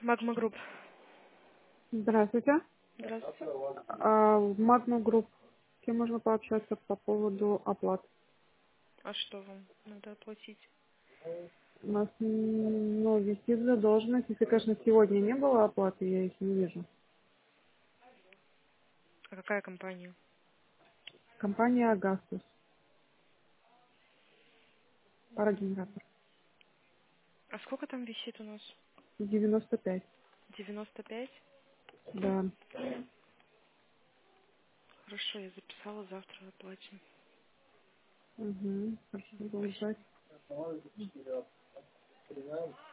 Магма Групп. Здравствуйте. Здравствуйте. В Магну Групп с кем можно пообщаться по поводу оплат? А что вам надо оплатить? У нас висит задолженность. Если, конечно, сегодня не было оплаты, я их не вижу. А какая компания? Компания Агастус, М, парогенератор. А сколько там висит у нас? 95. 95. Да. Хорошо, я записала, завтра оплатим. Угу. Хорошо, буду Спасибо. ждать.